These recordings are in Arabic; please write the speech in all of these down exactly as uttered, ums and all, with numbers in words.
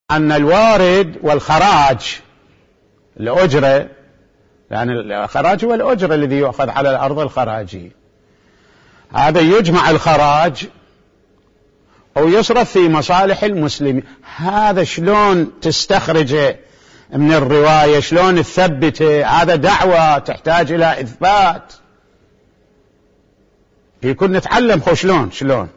أن الوارد والخراج الأجرة، يعني الخراج هو الأجرة الذي يؤخذ على الأرض الخراجية، هذا يجمع الخراج أو يصرف في مصالح المسلمين. هذا شلون تستخرجه من الرواية؟ شلون تثبته؟ هذا دعوة تحتاج إلى إثبات. يكون نتعلم خو شلون شلون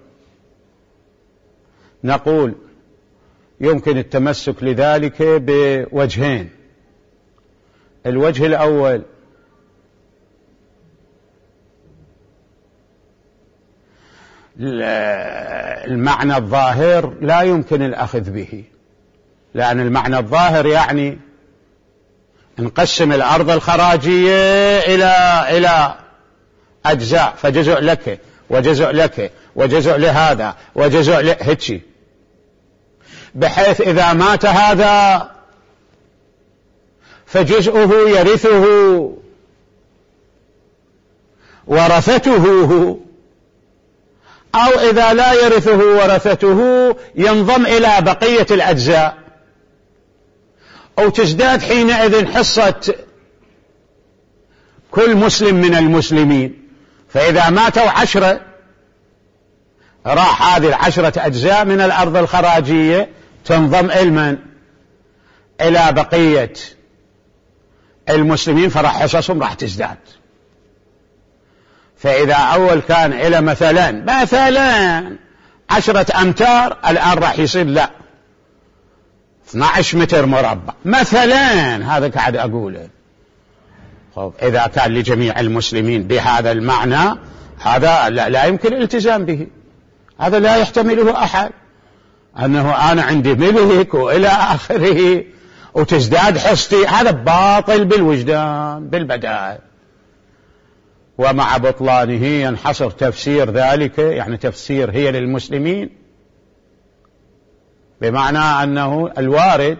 نقول يمكن التمسك لذلك بوجهين. الوجه الأول المعنى الظاهر لا يمكن الأخذ به، لأن المعنى الظاهر يعني نقسم الأرض الخراجية إلى إلى أجزاء، فجزء لك وجزء لك وجزء لهذا وجزء لهتشي، بحيث إذا مات هذا فجزءه يرثه ورثته، أو إذا لا يرثه ورثته ينضم إلى بقية الأجزاء، أو تزداد حينئذ حصة كل مسلم من المسلمين. فإذا ماتوا عشرة راح هذه العشرة أجزاء من الأرض الخراجية تنضم إلمن إلى بقية المسلمين، فراح حصصهم راح تزداد. فإذا أول كان إلى مثلا مثلا عشرة أمتار، الآن راح يصير لا اثني عشر متر مربع مثلا. هذا قاعد أقوله. خب إذا كان لجميع المسلمين بهذا المعنى، هذا لا, لا يمكن الالتزام به، هذا لا يحتمله أحد، أنه أنا عندي ملك وإلى آخره وتزداد حصتي. هذا باطل بالوجدان بالبداية. ومع بطلانه ينحصر تفسير ذلك، يعني تفسير هي للمسلمين، بمعنى أنه الوارد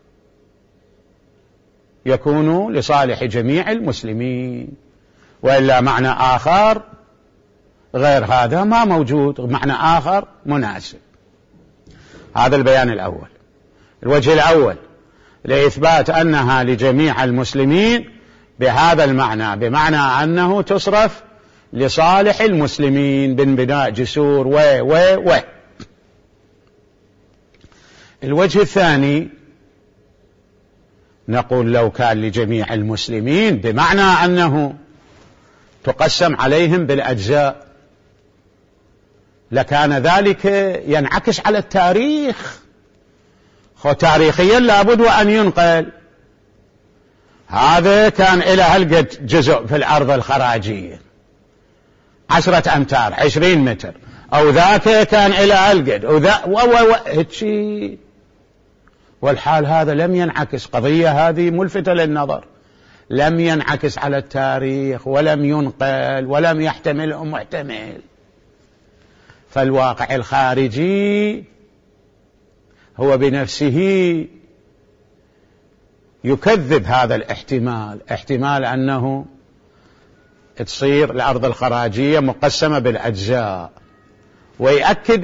يكون لصالح جميع المسلمين، وإلا معنى آخر غير هذا ما موجود، معنى آخر مناسب. هذا البيان الأول. الوجه الأول لإثبات أنها لجميع المسلمين بهذا المعنى، بمعنى أنه تصرف لصالح المسلمين بانبناء جسور و و و الوجه الثاني نقول لو كان لجميع المسلمين بمعنى أنه تقسم عليهم بالأجزاء، لكان ذلك ينعكس على التاريخ، خو تاريخيا لابد وأن ينقل. هذا كان إلى هالقد جزء في الأرض الخراجية عشرة أمتار عشرين متر، أو ذاك كان إلى هالقد وذا و و و والحال هذا لم ينعكس. قضية هذه ملفتة للنظر، لم ينعكس على التاريخ ولم ينقل ولم يحتمل محتمل. فالواقع الخارجي هو بنفسه يكذب هذا الاحتمال، احتمال أنه تصير الأرض الخراجية مقسمة بالأجزاء، ويأكد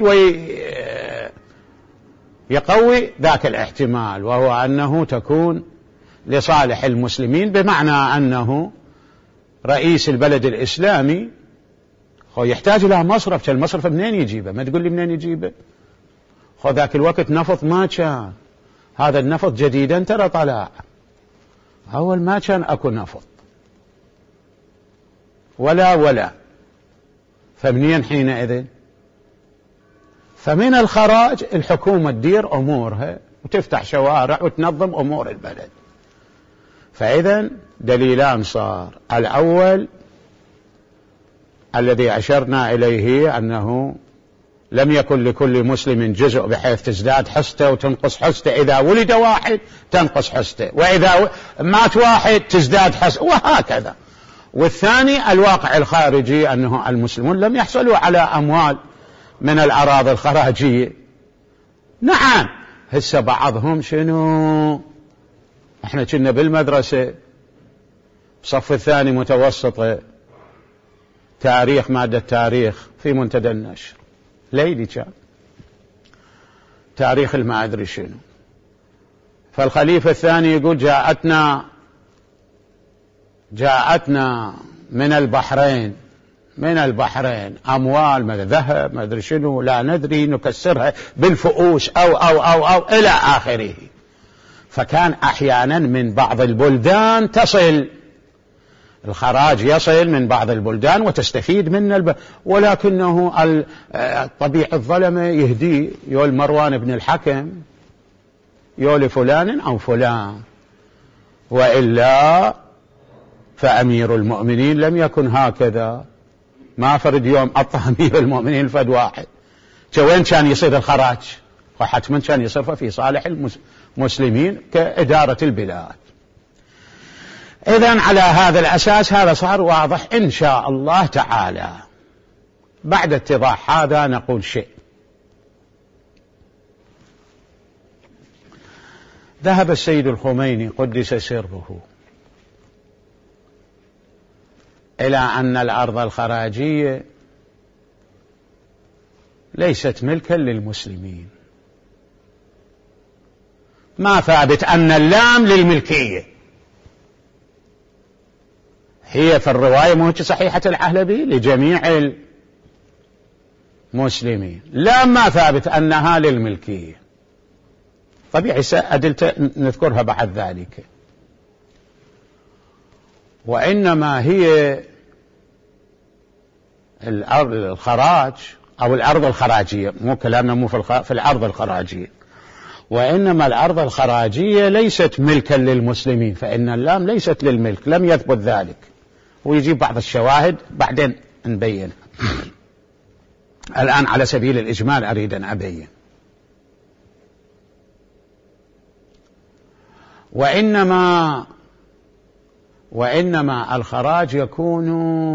ويقوي ذاك الاحتمال، وهو أنه تكون لصالح المسلمين، بمعنى أنه رئيس البلد الإسلامي هو يحتاج إلى مصرف. المصرف منين يجيبه؟ ما تقول لي منين يجيبه. خو ذاك الوقت نفط ما كان، هذا النفط جديدا ترى طلع، أول ما كان أكو نفط ولا ولا فمنين حينئذ؟ فمن الخراج الحكومة تدير أمورها وتفتح شوارع وتنظم أمور البلد. فإذا دليلان صار. الأول الذي أشرنا إليه أنه لم يكن لكل مسلم جزء بحيث تزداد حصته وتنقص حصته، إذا ولد واحد تنقص حصته، وإذا مات واحد تزداد حصته، وهكذا. والثاني الواقع الخارجي أنه المسلمون لم يحصلوا على أموال من الأراضي الخراجية. نعم هسه بعضهم شنو، احنا كنا بالمدرسة صف الثاني متوسطة تاريخ، مادة تاريخ في منتدى النشر ليلي كان تاريخ ما أدري شنو، فالخليفة الثاني يقول جاءتنا جاءتنا من البحرين من البحرين أموال ما ذهب ما أدري شنو لا ندري نكسرها بالفؤوس أو أو أو أو إلى آخره. فكان أحيانا من بعض البلدان تصل الخراج يصل من بعض البلدان وتستفيد من الب... ولكنه الطبيعي الظلمة يهدي يول مروان بن الحكم يول فلان أو فلان، وإلا فأمير المؤمنين لم يكن هكذا. ما فرد يوم أعطى أمير المؤمنين فد واحد، وين كان يصير الخراج؟ وحتما كان يصرفه في صالح المسلمين كإدارة البلاد. إذن على هذا الأساس هذا صار واضح إن شاء الله تعالى. بعد اتضاح هذا نقول شيء. ذهب السيد الخميني قدس سره إلى أن الأرض الخراجية ليست ملكا للمسلمين. ما ثابت أن اللام للملكية، هي في الرواية موجة صحيحة العهلبي لجميع المسلمين، لا ما ثابت أنها للملكية. طبيعي أدلة نذكرها بعد ذلك. وإنما هي الأرض الخراج أو الأرض الخراجية، مو كلامنا مو في, الخ... في الأرض الخراجية، وإنما الأرض الخراجية ليست ملكا للمسلمين، فإن اللام ليست للملك، لم يثبت ذلك. ويجيب بعض الشواهد بعدين نبين. الآن على سبيل الإجمال أريد أن أبين. وإنما وإنما الخراج يكون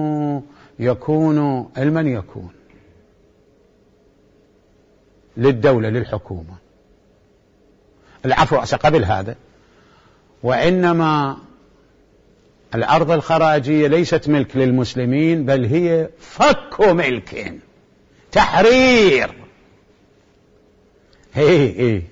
يكون لمن يكون للدولة للحكومة. العفو قبل هذا، وإنما الأرض الخراجية ليست ملك للمسلمين، بل هي فك ملك تحرير. هي هي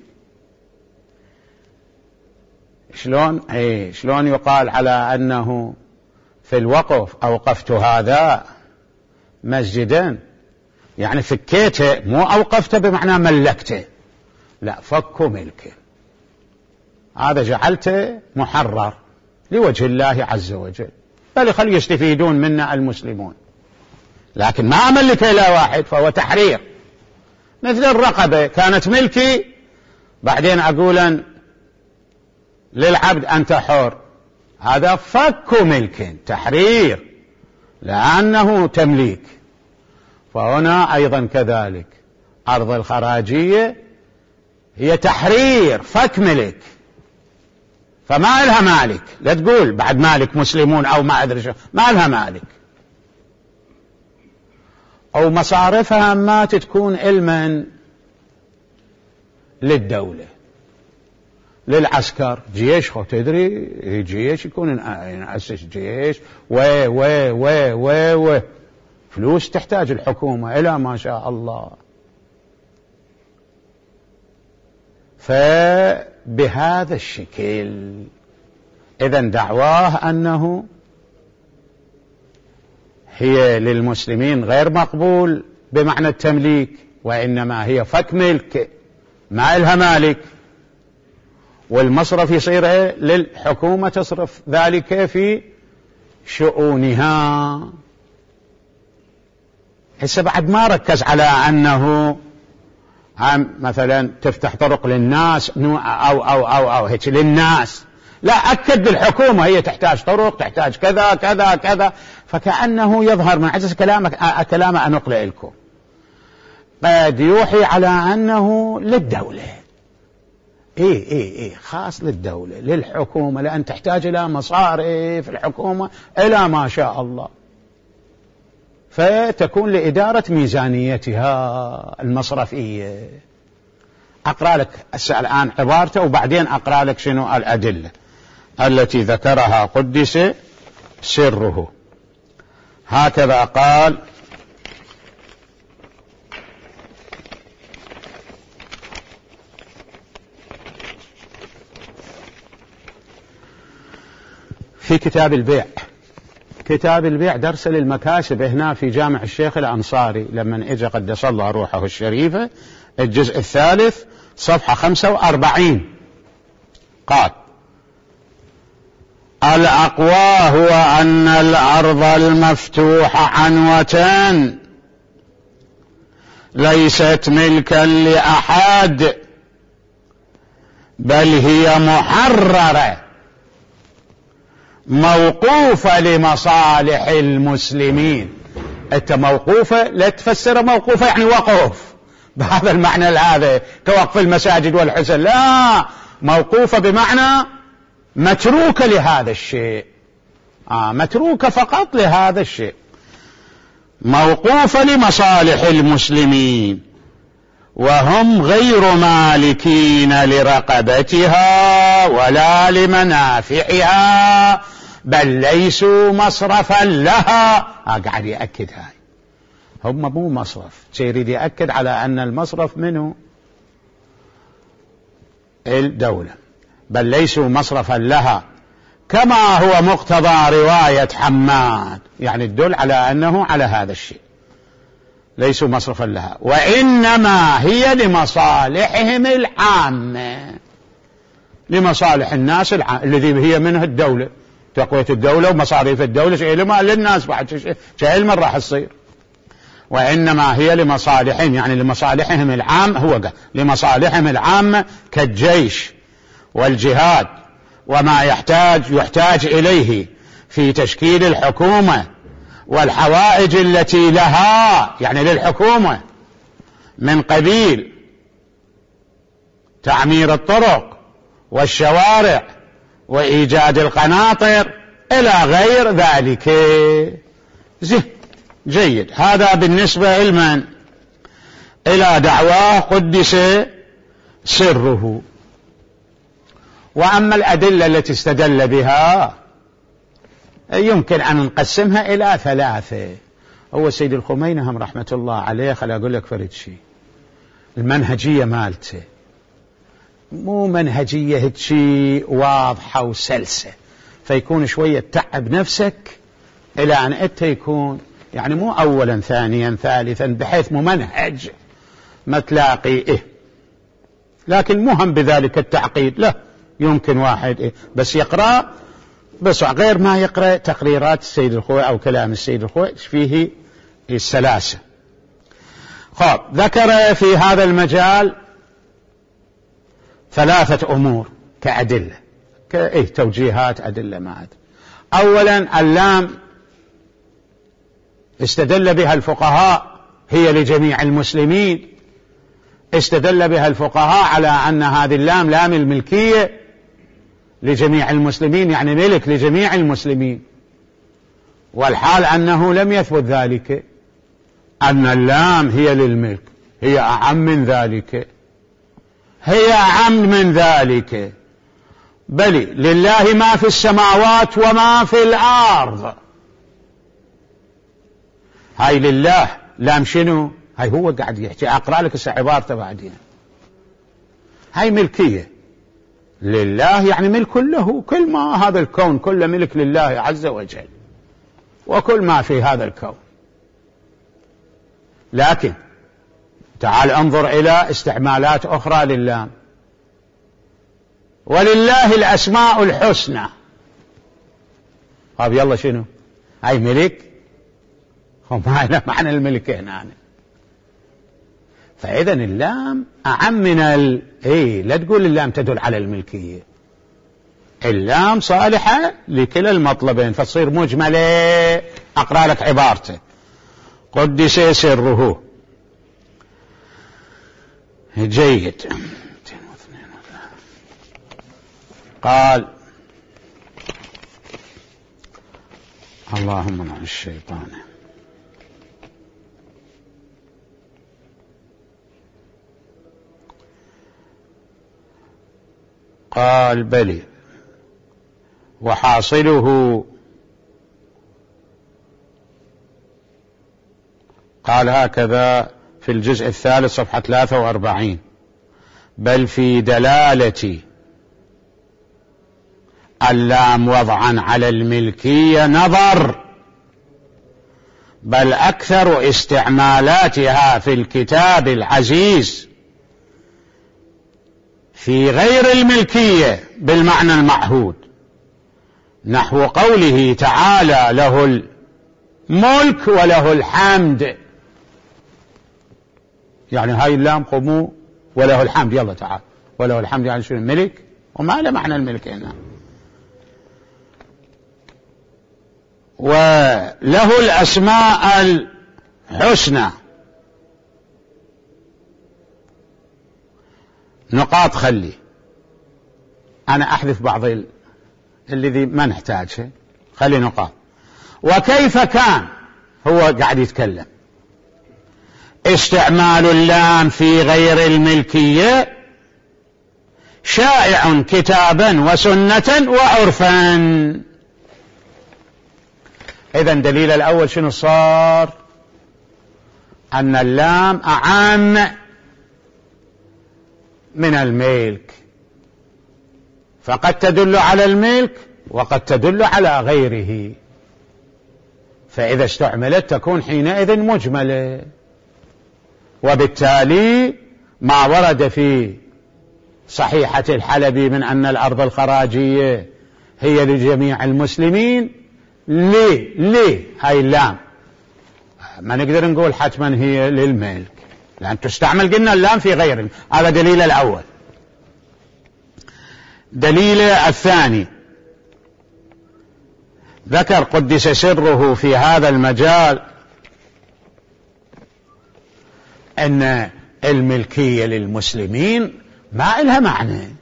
شلون اي شلون يقال على أنه في الوقف أوقفت هذا مسجدا، يعني فكيته، مو أوقفته بمعنى ملكته، لا، فك ملك، هذا جعلته محرر لوجه الله عز وجل، بل خلي يستفيدون منا المسلمون، لكن ما أملك إلى واحد، فهو تحرير. مثل الرقبة كانت ملكي، بعدين أقولا للعبد أنت حر، هذا فك ملك تحرير لأنه تمليك. فهنا أيضا كذلك أرض الخراجية هي تحرير فك ملك، فما لها مالك، لا تقول بعد مالك مسلمون أو ما أدري شو، ما لها مالك. أو مصارفها ما تكون علما للدولة، للعسكر، جيش، خو تدري جيش يكون ينأسس جيش و و و و و فلوس تحتاج الحكومة إلى ما شاء الله. فبهذا الشكل إذن دعواه أنه هي للمسلمين غير مقبول بمعنى التمليك، وإنما هي فك ملك، ما لها مالك، والمصرف يصير للحكومة تصرف ذلك في شؤونها. هسه بعد ما ركز على أنه مثلا تفتح طرق للناس أو أو أو أو هيك للناس، لا، أكد بالحكومة هي تحتاج طرق، تحتاج كذا كذا كذا، فكأنه يظهر من عجز كلامك كلامه أن أقرأ لكم قد يوحي على أنه للدولة، إيه إيه إيه خاص للدولة للحكومة، لأن تحتاج إلى مصاريف الحكومة إلى ما شاء الله، فتكون لإدارة ميزانيتها المصرفية. أقرأ لك الآن عبارته، وبعدين أقرأ لك شنو الأدلة التي ذكرها قدس سره. هكذا قال: في كتاب البيع، كتاب البيع درس للمكاسب هنا في جامع الشيخ الأنصاري لما اجى قدس الله روحه الشريفة، الجزء الثالث صفحة خمسة وأربعين، قال: الأقوى هو أن الأرض المفتوحة عنوة ليست ملكا لأحد، بل هي محررة موقوفة لمصالح المسلمين. انت موقوفة لا تفسر موقوفة يعني وقف بهذا المعنى هذا كوقف المساجد والحسن، لا، موقوفة بمعنى متروكة لهذا الشيء، آه متروكة فقط لهذا الشيء، موقوفة لمصالح المسلمين، وهم غير مالكين لرقبتها ولا لمنافعها، بل ليسوا مصرفا لها. آه قاعد يأكد هاي، هم مو مصرف، يريد يأكد على أن المصرف منه الدولة، بل ليسوا مصرفا لها، كما هو مقتضى رواية حماد، يعني الدل على أنه على هذا الشيء، ليسوا مصرفا لها، وإنما هي لمصالحهم العامة، لمصالح الناس العامة الذي هي منها الدولة، تقوية الدولة ومصاريف الدولة، شيء لما للناس بعد شيء من راح يصير، وإنما هي لمصالحهم، يعني لمصالحهم العامة، هو قال لمصالحهم العامة كالجيش والجهاد وما يحتاج يحتاج إليه في تشكيل الحكومة والحوائج التي لها، يعني للحكومة، من قبيل تعمير الطرق والشوارع وإيجاد القناطر إلى غير ذلك. زين، جيد. هذا بالنسبة لمن؟ إلى دعواه قدس سره. وأما الأدلة التي استدل بها يمكن أن نقسمها إلى ثلاثة. هو سيد الخميني هم رحمة الله عليه، خلي أقول لك فرد شيء، المنهجية مالته مو منهجية هتشي واضحة وسلسة، فيكون شوية تعب نفسك إلى أن أنت يكون يعني مو أولا ثانيا ثالثا بحيث ممنهج ما تلاقي إيه، لكن مهم بذلك التعقيد، لا يمكن واحد إيه بس يقرأ بس، غير ما يقرأ تقريرات السيد الخوئي أو كلام السيد الخوئي فيه السلاسة. خب، ذكر في هذا المجال ثلاثة أمور كأدلة، كإيه توجيهات أدلة ما أدري. أولا، اللام استدل بها الفقهاء هي لجميع المسلمين، استدل بها الفقهاء على أن هذه اللام لام الملكية لجميع المسلمين، يعني ملك لجميع المسلمين، والحال أنه لم يثبت ذلك، أن اللام هي للملك، هي أعم من ذلك، هي أعم من ذلك، بل لله ما في السماوات وما في الأرض. هاي لله لام شنو؟ هاي هو قاعد يحكي، أقرأ لك عبارته بعدين. هاي ملكية لله، يعني ملك له، كل ما هذا الكون كله ملك لله عز وجل، وكل ما في هذا الكون. لكن تعال انظر إلى استعمالات أخرى لله، ولله الأسماء الحسنى. طيب يلا شنو؟ هاي ملك؟ وما معنى الملك هنا؟ فإذا اللام أعم من ال إيه، لا تقول اللام تدل على الملكية، اللام صالحة لكلا المطلبين، فتصير مجملة. أقرأ لك عبارته: قدس سره. جيد. قال: اللهم منع الشيطان. قال: بلي، وحاصله، قال هكذا في الجزء الثالث صفحة ثلاثة وأربعين: بل في دلالة اللام وضعا على الملكية نظر، بل أكثر استعمالاتها في الكتاب العزيز في غير الملكية بالمعنى المعهود، نحو قوله تعالى له الملك وله الحمد. يعني هاي اللام قوموا وله الحمد، يلا تعال وله الحمد، يعني شنو؟ الملك. وما له معنى الملك هنا. وله الأسماء الحسنى. نقاط خلي أنا أحذف بعض الذي ما نحتاجه، خلي نقاط. وكيف كان هو قاعد يتكلم استعمال اللام في غير الملكية شائع كتابا وسنة وعرفا. إذن دليل الأول شنو صار؟ أن اللام أعم من الملك، فقد تدل على الملك وقد تدل على غيره، فإذا استعملت تكون حينئذ مجملة. وبالتالي ما ورد في صحيحة الحلبي من أن الأرض الخراجية هي لجميع المسلمين، ليه ليه هاي اللام ما نقدر نقول حتما هي للملك، لأن تستعمل قلنا اللام في غيره. هذا دليل الأول. دليل الثاني ذكر قدس سره في هذا المجال أن الملكية للمسلمين ما إلها معنى.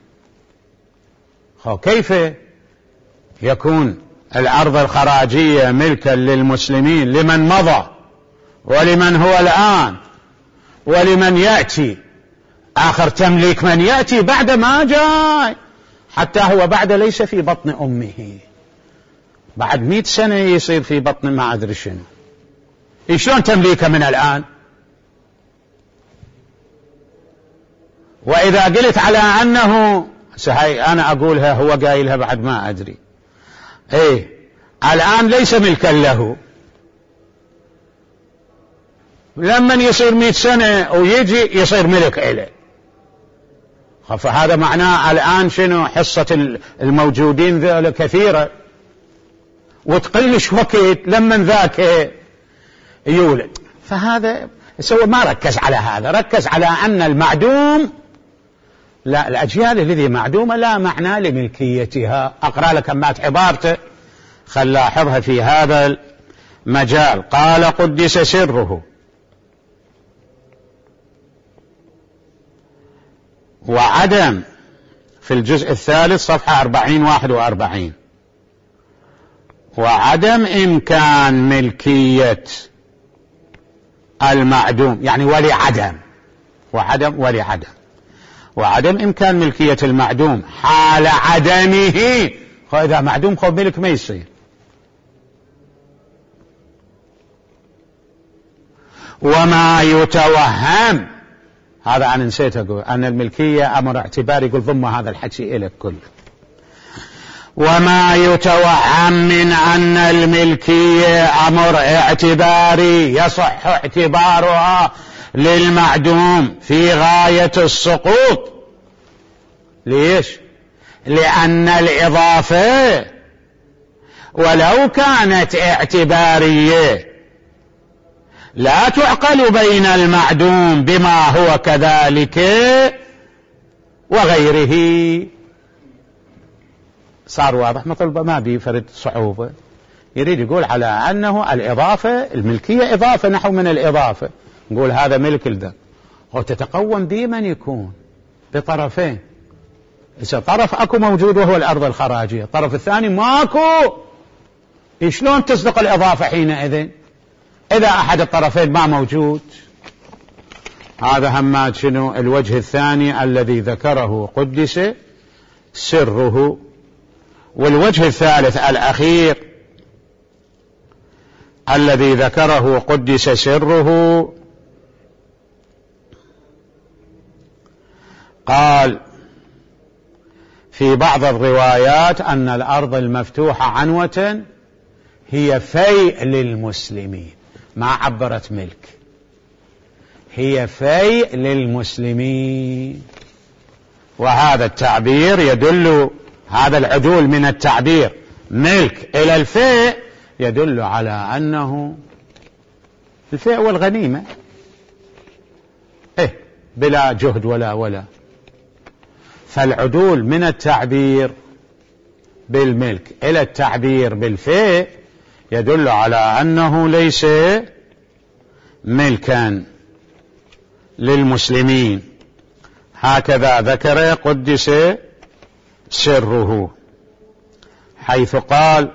كيف يكون الأرض الخراجية ملكا للمسلمين لمن مضى ولمن هو الآن ولمن يأتي؟ آخر تمليك من يأتي بعد ما جاء، حتى هو بعد ليس في بطن أمه، بعد مئة سنة يصير في بطن ما أدري شنو. شلون تمليكه من الآن؟ وإذا قلت على أنه سهي أنا أقولها هو قايلها بعد ما أدري، إيه الآن ليس ملكا له، لما يصير مئة سنة ويجي يصير ملك إله. فهذا معناه الآن شنو؟ حصة الموجودين ذولا كثيرة وتقلش وقت لما ذاك يولد. فهذا سوى ما ركز على هذا، ركز على أن المعدوم لا، الأجيال الذي معدومة لا معنى لملكيتها. أقرأ لك مات عبارته خل لاحظها في هذا المجال. قال قدس سره وعدم في الجزء الثالث صفحة أربعين واحد وأربعين، وعدم إمكان ملكية المعدوم، يعني ولي عدم، وعدم ولي عدم، وعدم إمكان ملكية المعدوم حال عدمه. إذا معدوم خو ملك ما يصير. وما يتوهم، هذا أنا نسيت أقول أن الملكية أمر اعتباري، يقول ضم هذا الحكي إليك كله. وما يتوهم من أن الملكية أمر اعتباري يصح اعتبارها للمعدوم في غاية السقوط. ليش؟ لأن الإضافة ولو كانت اعتبارية لا تعقل بين المعدوم بما هو كذلك وغيره. صار واضح؟ مطلب ما بيفرد صعوبة. يريد يقول على أنه الإضافة الملكية إضافة نحو من الإضافة، نقول هذا ملك لذا، وتتقوم به من يكون بطرفين. إذا طرف أكو موجود وهو الأرض الخراجية، الطرف الثاني ماكو، شلون تصدق الإضافة حينئذ إذا أحد الطرفين ما موجود؟ هذا همات شنو الوجه الثاني الذي ذكره قدس سره. والوجه الثالث الأخير الذي ذكره قدس سره قال في بعض الروايات أن الأرض المفتوحة عنوة هي فيء للمسلمين، ما عبرت ملك، هي فيء للمسلمين. وهذا التعبير يدل، هذا العدول من التعبير ملك إلى الفيء يدل على أنه الفيء والغنيمة إيه بلا جهد ولا ولا. فالعدول من التعبير بالملك إلى التعبير بالفيء يدل على أنه ليس ملكا للمسلمين. هكذا ذكر قدس سره، حيث قال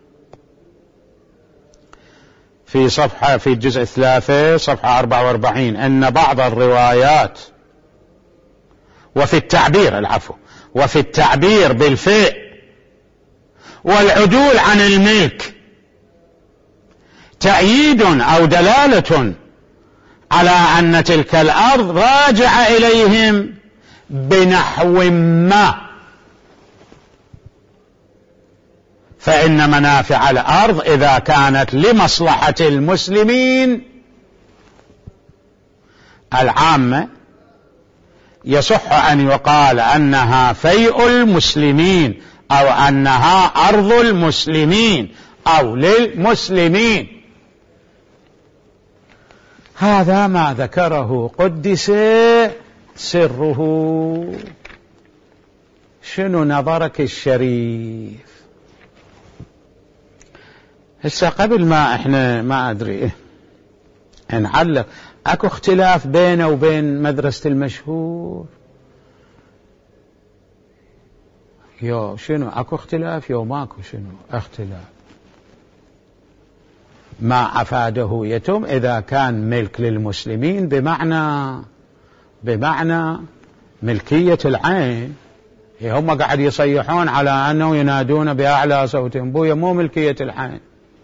في صفحة في الجزء الثلاثة صفحة أربعة وأربعين أن بعض الروايات وفي التعبير العفو وفي التعبير بالفيء والعدول عن الملك تأييد أو دلالة على أن تلك الأرض راجع إليهم بنحو ما، فإن منافع الأرض إذا كانت لمصلحة المسلمين العامة يصح أن يقال أنها فيء المسلمين أو أنها أرض المسلمين أو للمسلمين. هذا ما ذكره قدس سره. شنو نظرك الشريف؟ هسه قبل ما احنا ما ادري نعلق، اكو اختلاف بينه وبين مدرسة المشهور؟ يو شنو اكو اختلاف؟ يو ماكو شنو اختلاف؟ ما افاده يتم اذا كان ملك للمسلمين بمعنى بمعنى ملكية العين. هم قاعد يصيحون على انه ينادون باعلى صوت بويا، مو ملكية العين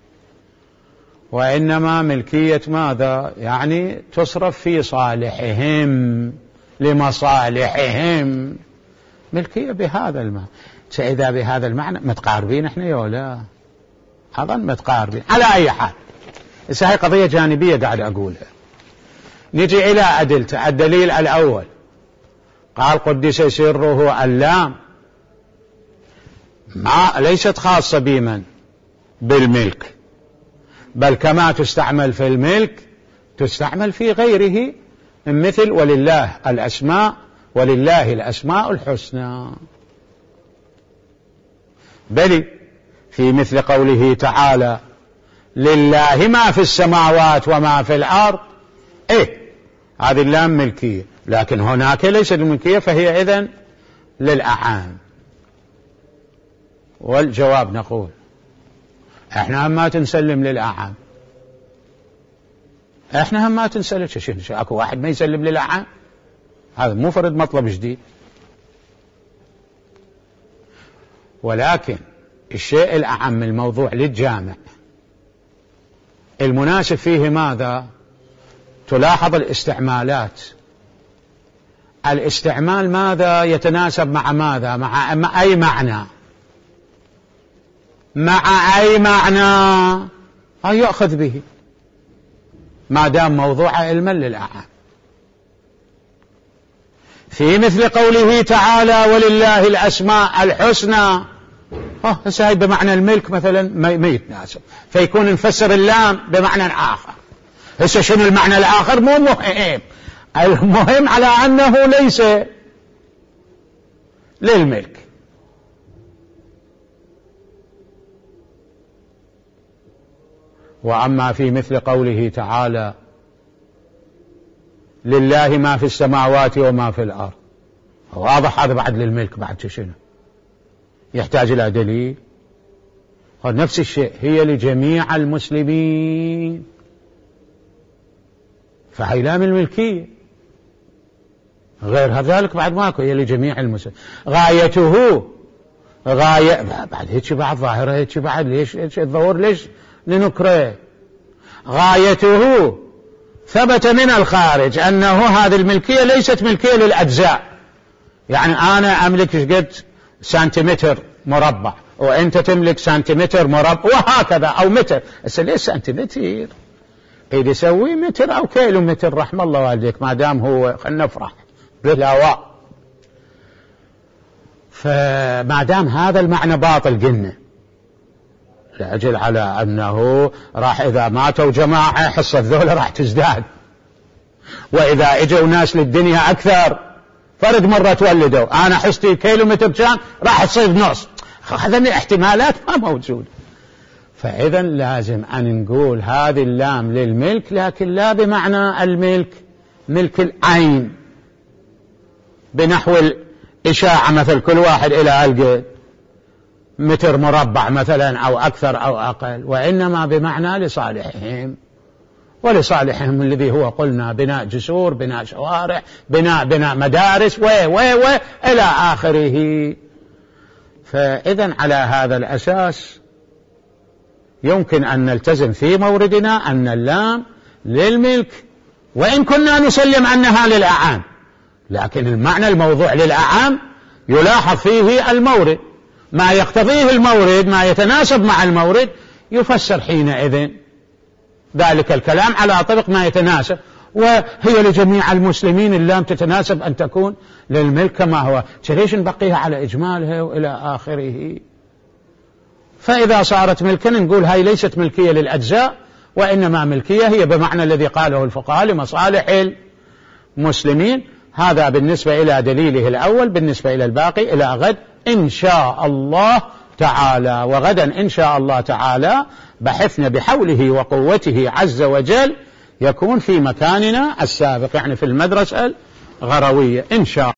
وإنما ملكية ماذا؟ يعني تصرف في صالحهم لمصالحهم، ملكية بهذا المعنى. إذا بهذا المعنى متقاربين احنا يا لا؟ أظن متقاربين. على أي حال هسه هي قضية جانبية قاعد أقولها. نجي إلى أدلة. الدليل الأول قال قدس سره اللام ما ليست خاصة بمن بالملك، بل كما تستعمل في الملك تستعمل في غيره، مثل ولله الأسماء ولله الأسماء الحسنى. بل في مثل قوله تعالى لله ما في السماوات وما في الأرض، إيه هذه اللام ملكية، لكن هناك ليست الملكية، فهي إذن للأعام. والجواب نقول احنا هم ما تنسلم للأعام، احنا هم ما تنسلم. شنو اكو واحد ما يسلم للأعام؟ هذا مو فرد مطلب جديد. ولكن الشيء الأعم الموضوع للجامع المناسب فيه ماذا؟ تلاحظ الاستعمالات، الاستعمال ماذا يتناسب مع ماذا؟ مع, مع أي معنى؟ مع أي معنى يأخذ به ما دام موضوع علما للأعام. في مثل قوله تعالى ولله الأسماء الحسنى، هسه بمعنى الملك مثلا ما يتناسب، فيكون نفسر اللام بمعنى آخر. هسه شنو المعنى الآخر؟ مو مهم، المهم على أنه ليس للملك. وأما في مثل قوله تعالى لله ما في السماوات وما في الأرض، واضح هذا بعد للملك، بعد شنو يحتاج إلى دليل؟ نفس الشيء هي لجميع المسلمين، فهي لام الملكية. غير ذلك بعد ماكو، هي لجميع المسلمين. غايته غاية بعد هيك بعد ظاهرة هيك بعد ليش الظهور ليش لنكره؟ غايته ثبت من الخارج أنه هذه الملكية ليست ملكية للأجزاء، يعني أنا أملك قد سنتيمتر مربع وأنت تملك سنتيمتر مربع وهكذا، أو متر. بس ليش سنتيمتر؟ إذا يسوي متر أو كيلو متر رحم الله والديك، ما دام هو خلنا نفرح بالهواء. فما دام هذا المعنى باطل قلنا لأجل على أنه راح إذا ماتوا جماعة حصة ذولا راح تزداد، وإذا إجوا ناس للدنيا أكثر فرد مرة تولدوا أنا حصتي كيلو متر كان راح تصير نص، هذا من الاحتمالات ما موجود. فإذا لازم أن نقول هذه اللام للملك، لكن لا بمعنى الملك ملك العين بنحو الإشاعة، مثل كل واحد إلى القد متر مربع مثلا أو أكثر أو أقل، وإنما بمعنى لصالحهم، ولصالحهم الذي هو قلنا بناء جسور، بناء شوارع، بناء بناء مدارس و و و إلى آخره. فإذا على هذا الأساس يمكن أن نلتزم في موردنا أن اللام للملك، وإن كنا نسلم أنها للأعام، لكن المعنى الموضوع للأعام يلاحظ فيه المورد، ما يقتضيه المورد ما يتناسب مع المورد يفسر حينئذ ذلك الكلام على طبق ما يتناسب، وهي لجميع المسلمين اللام تتناسب أن تكون للملك كما هو، ليش نبقيها على إجمالها وإلى آخره. فإذا صارت ملكا نقول هاي ليست ملكية للأجزاء، وإنما ملكية هي بمعنى الذي قاله الفقهاء لمصالح المسلمين. هذا بالنسبة إلى دليله الأول. بالنسبة إلى الباقي إلى غد إن شاء الله تعالى، وغدا إن شاء الله تعالى بحثنا بحوله وقوته عز وجل يكون في مكاننا السابق، يعني في المدرسة الغروية إن شاء الله.